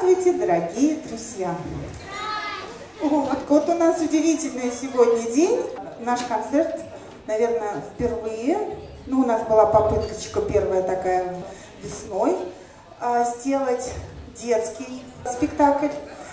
Здравствуйте, дорогие друзья! Вот у нас удивительный сегодня день. Наш концерт, наверное, впервые. У нас была попыточка первая такая весной сделать детский спектакль.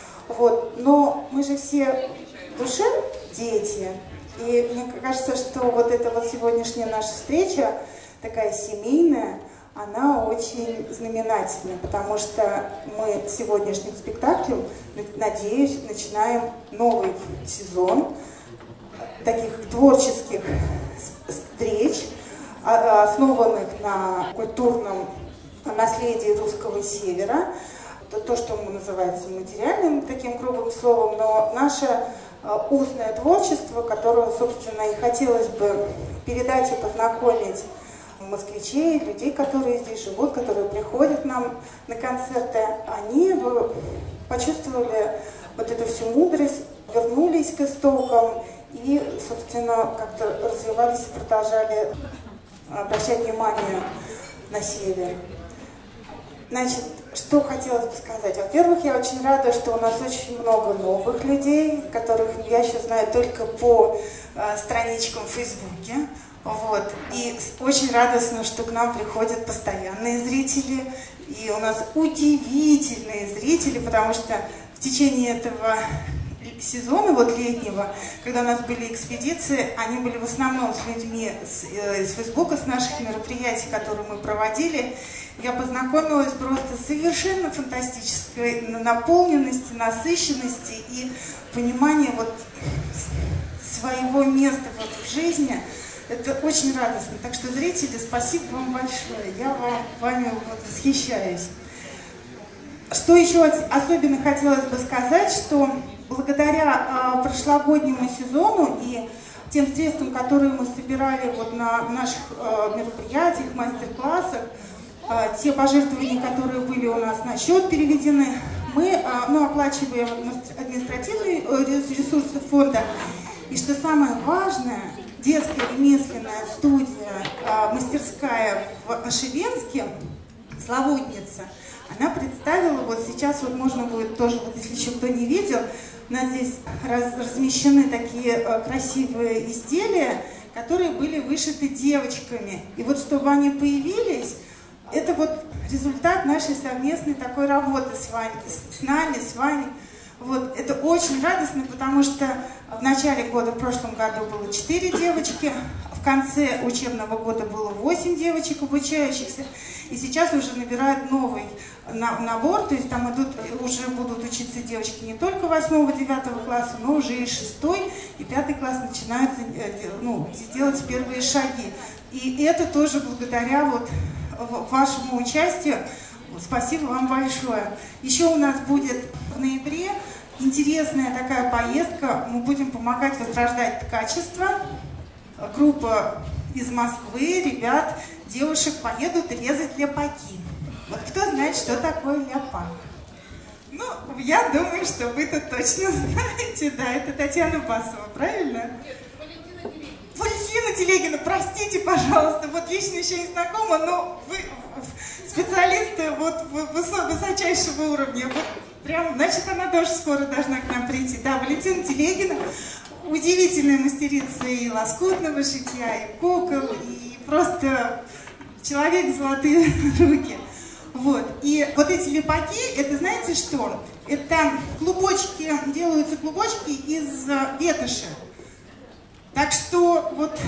Но мы же все в душе дети. И мне кажется, что вот эта вот сегодняшняя наша встреча, такая семейная, она очень знаменательна, потому что мы сегодняшним спектаклем, надеюсь, начинаем новый сезон таких творческих встреч, основанных на культурном наследии русского севера, то, что называется материальным таким грубым словом, но наше устное творчество, которое, собственно, и хотелось бы передать и познакомить москвичей, людей, которые здесь живут, которые приходят к нам на концерты, они почувствовали вот эту всю мудрость, вернулись к истокам и, собственно, как-то развивались и продолжали обращать внимание на север. Значит, что хотелось бы сказать? Во-первых, я очень рада, что у нас очень много новых людей, которых я еще знаю только по страничкам в Фейсбуке. И очень радостно, что к нам приходят постоянные зрители. И у нас удивительные зрители, потому что в течение этого сезона летнего, когда у нас были экспедиции, они были в основном с людьми из Фейсбука, с наших мероприятий, которые мы проводили. Я познакомилась просто с совершенно фантастической наполненности, насыщенности и понимания своего места в жизни. Это очень радостно. Так что, зрители, спасибо вам большое. Я вами восхищаюсь. Что еще особенно хотелось бы сказать, что благодаря прошлогоднему сезону и тем средствам, которые мы собирали на наших мероприятиях, мастер-классах, те пожертвования, которые были у нас на счет переведены, мы оплачиваем административные ресурсы фонда. И что самое важное, детская ремесленная студия, мастерская в Ошивенске, Славутница, она представила, сейчас можно будет тоже, если еще кто не видел, у нас здесь размещены такие красивые изделия, которые были вышиты девочками. И чтобы они появились, это результат нашей совместной такой работы с вами. Это очень радостно, потому что в начале года, в прошлом году было 4 девочки, в конце учебного года было 8 девочек обучающихся, и сейчас уже набирают новый набор, то есть там уже будут учиться девочки не только 8-9 класса, но уже и 6 и 5 класс начинают делать первые шаги. И это тоже благодаря вашему участию. Спасибо вам большое. Еще у нас будет в ноябре интересная такая поездка. Мы будем помогать возрождать ткачество. Группа из Москвы, ребят, девушек поедут резать ляпаки. Кто знает, что такое ляпак? Я думаю, что вы-то точно знаете. Да, это Татьяна Басова, правильно? Валентина Телегина, простите, пожалуйста, лично еще не знакома, но вы специалисты высочайшего уровня. Значит, она тоже скоро должна к нам прийти. Да, Валентина Телегина, удивительная мастерица и лоскутного шитья, и кукол, и просто человек золотые руки. И эти лепаки, это знаете что? Это делаются клубочки из ветоши. Так что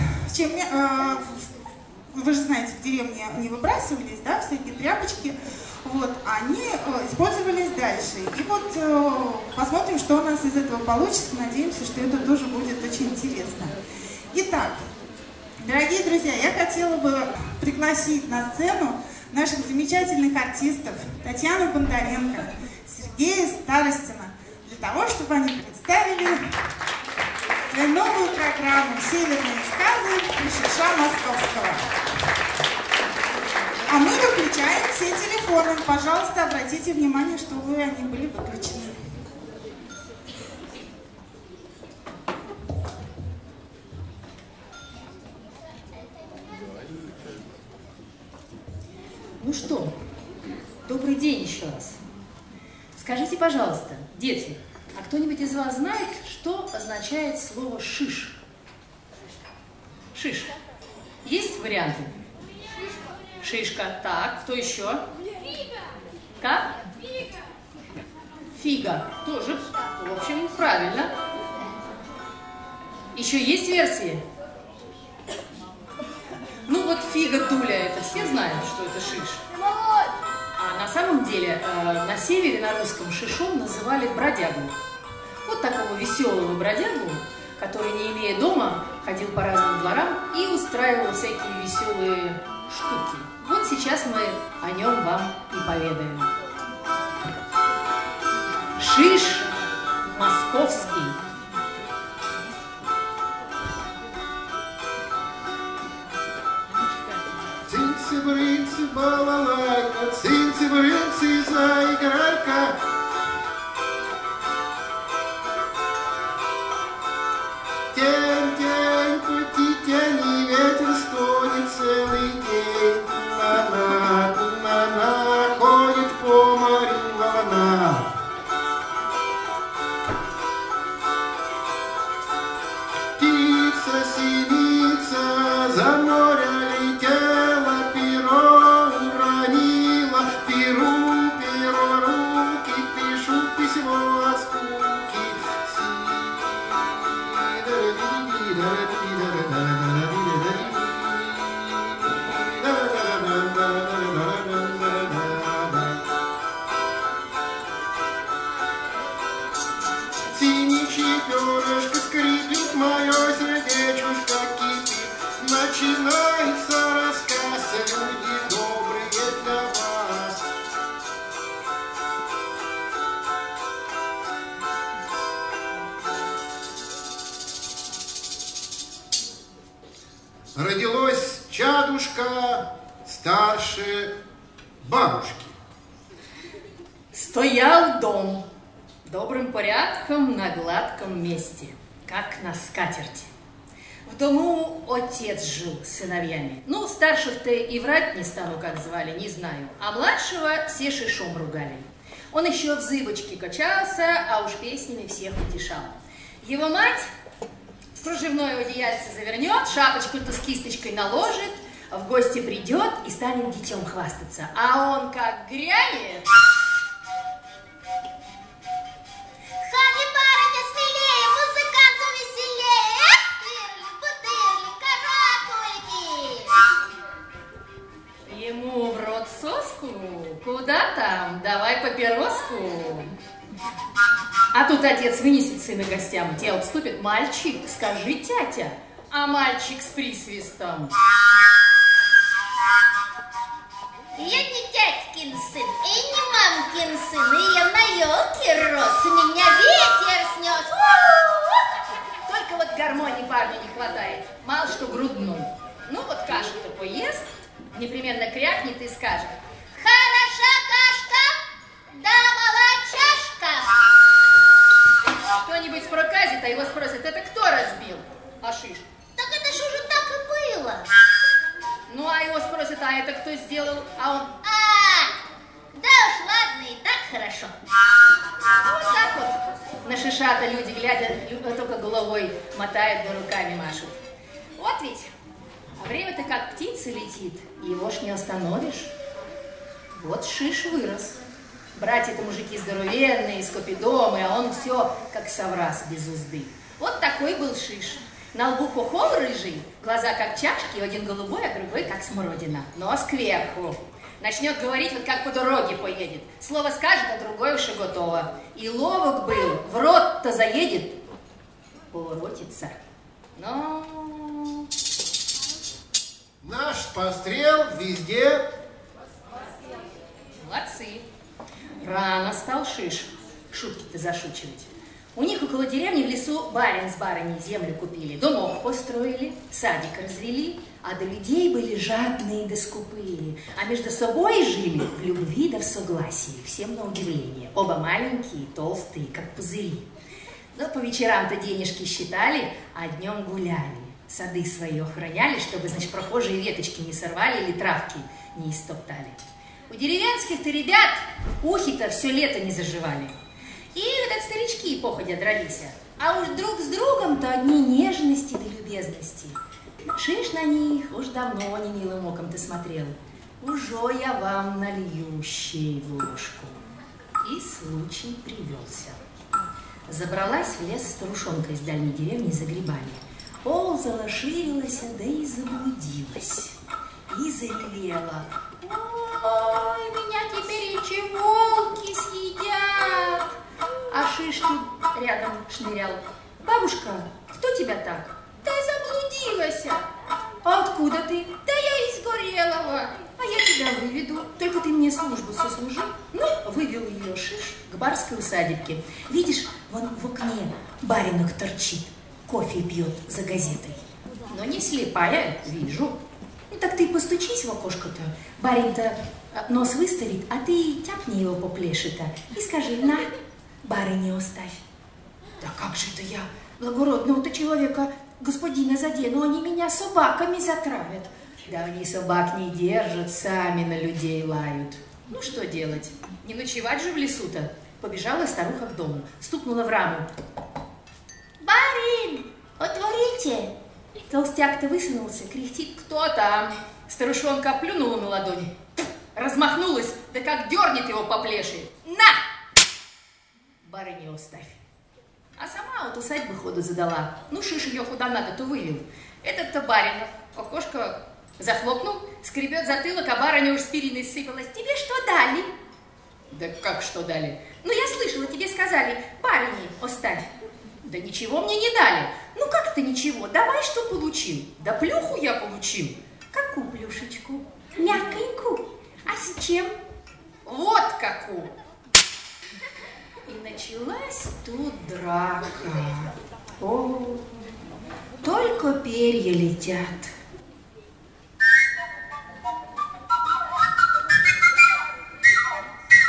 вы же знаете, в деревне они выбрасывались, да, всякие тряпочки, они использовались дальше. И посмотрим, что у нас из этого получится. Надеемся, что это тоже будет очень интересно. Итак, дорогие друзья, я хотела бы пригласить на сцену наших замечательных артистов Татьяну Бондаренко, Сергея Старостина, для того, чтобы они представили свою новую программу «Северные сказы» Шиша Московского. А мы выключаем все телефоны. Пожалуйста, обратите внимание, чтобы они были выключены. Ну что, добрый день еще раз. Скажите, пожалуйста, дети, а кто-нибудь из вас знает, что означает слово «шиш»? Шиш. Есть варианты? Шишка. Так, кто еще? Фига. Как? Фига. Фига. Тоже, в общем, правильно. Еще есть версии? Ну вот фига дуля, это все знают, что это шиш. А на самом деле на севере на русском шишом называли бродягу. Вот такого веселого бродягу, который, не имея дома, ходил по разным дворам и устраивал всякие веселые штуки. Вот сейчас мы о нем вам и поведаем. Шиш московский. Цинцы-брынцы, балалайка, цинцы-брынцы, заиграй-ка. Тень-тень, пути тени, ветер стонет целый день. Ту-на-на, ходит по морю волна. Птица, синица, за море летела, перо уронила, перо руки, пишу письмо от скуки. Синичье перышко скрипит, мое сердечко кипит. Начинается рассказ, люди добрые для вас. Родилось чадушка старше бабушки. Стоял дом добрым порядком на гладком месте, как на скатерти. В дому отец жил с сыновьями. Ну, старших-то и врать не стану, как звали, не знаю. А младшего все шишом ругали. Он еще в зыбочке качался, а уж песнями всех утешал. Его мать в кружевное одеяльце завернет, шапочку-то с кисточкой наложит, в гости придет и станет детем хвастаться. А он как грянет... Ему в рот соску, куда там, давай папироску. А тут отец вынесет сына гостям, те обступят: мальчик, скажи, тятя, а мальчик с присвистом: я не тятькин сын, и не мамкин сын, и я на елке рос, меня ветер снес. только вот гармонии парню не хватает, мало что грудной. Ну вот кашу-то поест, непременно крякнет и скажет: хороша кашка, да молочашка. Кто-нибудь проказит, а его спросят: это кто разбил? А шиш: Так это ж уже так и было. ну а его спросят: а это кто сделал? А он: да уж ладно, и так хорошо. вот так вот. На шиша-то люди, глядя, только головой мотают, да руками машут. Вот ведь. А время-то как птица летит, его ж не остановишь. Вот шиш вырос. Братья-то мужики здоровенные, скопидомы, а он все как соврас без узды. Вот такой был шиш. На лбу хохол рыжий, глаза как чашки, один голубой, а другой как смородина. Нос кверху. Начнет говорить, вот как по дороге поедет. Слово скажет, а другое уж и готово. И ловок был, в рот-то заедет, поворотится. Но... Наш пострел везде. Молодцы. Рано стал шиш шутки-то зашучивать. У них около деревни в лесу барин с барыней землю купили, домов построили, садик развели, а до людей были жадные да скупые, а между собой жили в любви да в согласии, всем на удивление. Оба маленькие, толстые, как пузыри. Но по вечерам-то денежки считали, а днем гуляли. Сады свои охраняли, чтобы, значит, прохожие веточки не сорвали или травки не истоптали. У деревенских-то ребят ухи-то все лето не заживали. И этот старички походя дрались. А уж друг с другом-то одни нежности да любезности. Шиш на них, уж давно не милым оком ты смотрел. Уже я вам налью щей в ложку. И случай привелся. Забралась в лес старушонка из дальней деревни за грибами. Ползала, ширилась, да и заблудилась. И заревела. Ой, меня теперь эти волки съедят. А Шиш тут рядом шнырял. Бабушка, кто тебя так? Да заблудилась. А откуда ты? Да я из Горелого. А я тебя выведу. Только ты мне службу сослужи. Ну, вывел ее Шиш к барской усадебке. Видишь, вон в окне баринок торчит, кофе пьет за газетой. Но не слепая, вижу. Ну, так ты постучись в окошко-то. Барин-то нос выставит, а ты тяпни его по плеше-то и скажи: на, барыне оставь. Да как же это я благородного-то человека, господина, задену, они меня собаками затравят. Да они собак не держат, сами на людей лают. Ну что делать? Не ночевать же в лесу-то. Побежала старуха к дому, стукнула в раму. Барин, отворите! Толстяк-то высунулся, кряхтит: кто там? Старушонка плюнула на ладони, размахнулась, да как дернет его по плеши. На! Барыне оставь. А сама от усадьбы ходу задала. Ну, Шиш ее куда надо, то вывел. Этот-то барин окошко захлопнул, скребет затылок, а барыня уж с периной сыпалась. Тебе что дали? Да как что дали? Ну, я слышала, тебе сказали: барыне оставь. Да ничего мне не дали. Ну, как это ничего? Давай, что получил? Да плюху я получил. Какую плюшечку? Мягконькую. А с чем? Вот какую. И началась тут драка. О, только перья летят.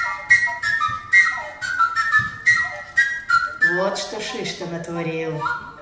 Вот что Шиш-то натворил.